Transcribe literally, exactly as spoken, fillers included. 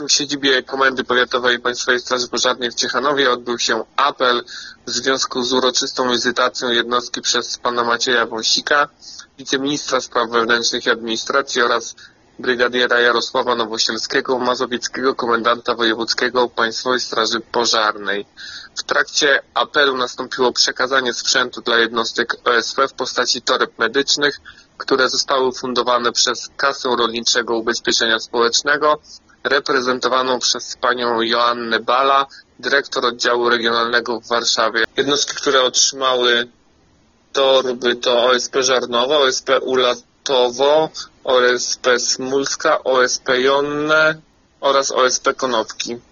W siedzibie Komendy Powiatowej Państwowej Straży Pożarnej w Ciechanowie odbył się apel w związku z uroczystą wizytacją jednostki przez pana Macieja Wąsika, wiceministra spraw wewnętrznych i administracji oraz brygadiera Jarosława Nowosielskiego, mazowieckiego komendanta wojewódzkiego Państwowej Straży Pożarnej. W trakcie apelu nastąpiło przekazanie sprzętu dla jednostek O S P w postaci toreb medycznych, które zostały ufundowane przez Kasę Rolniczego Ubezpieczenia Społecznego, reprezentowaną przez panią Joannę Bala, dyrektor oddziału regionalnego w Warszawie. Jednostki, które otrzymały torby to O S P Żarnowo, O S P Ulatowo, O S P Smulska, O S P Jonne oraz O S P Konopki.